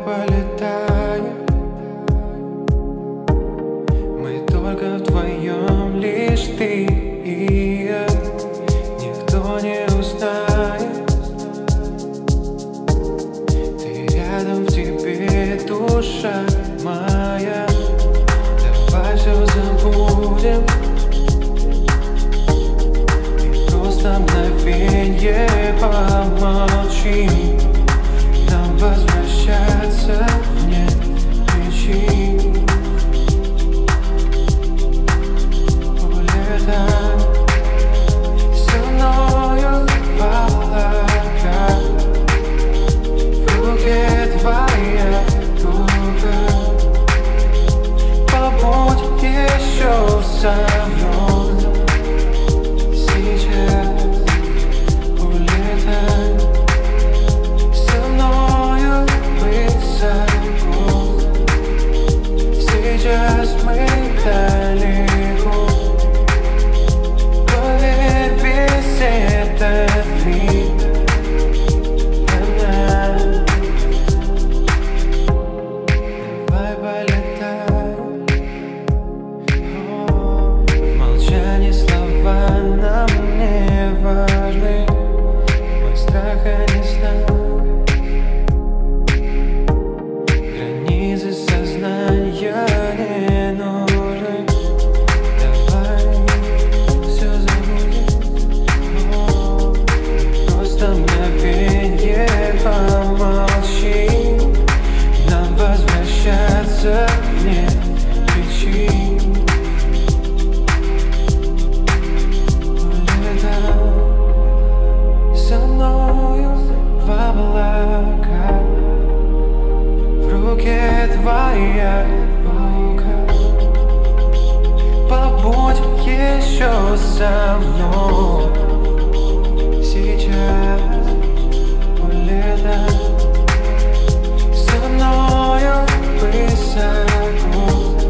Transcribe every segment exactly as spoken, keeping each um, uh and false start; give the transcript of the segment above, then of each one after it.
полетаем. Мы только вдвоем, лишь ты и я. Никто не узнает. Ты рядом, в тебе душа моя. Давай все забудем и просто мгновенье помолчим. Нам возвращаться нет причин. Улетай со мною в облака. В руке твоя рука. Побудь еще со мной сейчас. Улетай со мною высоко. Сейчас мы далеко. Поверь, весь этот мир для нас. Давай полетаем. В молчании слова нам не важны. Мой страх не знает границы сознания не нужны. Давай все забудем. О, просто мгновенье помолчим. Нам возвращаться нет причин. Улетай со мною в облака. В руке твоя рука. Побудь еще со мной сейчас. Улетай со мною высоко.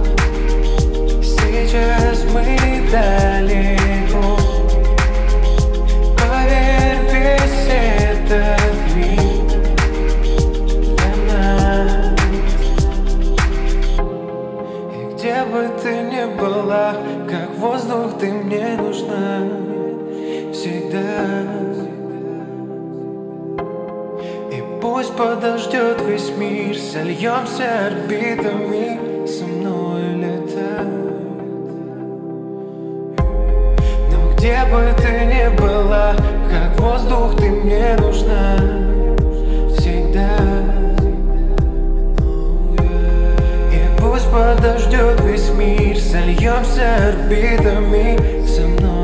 Сейчас мы далеко. Поверь, весь этот мир для нас. И где бы ты ни была, как воздух ты мне нужна всегда. И пусть подождет весь мир, сольемся орбитами, со мной летай. Но где бы ты ни была, как воздух ты мне нужна всегда. И пусть подождет весь мир, сольемся орбитами, со мной.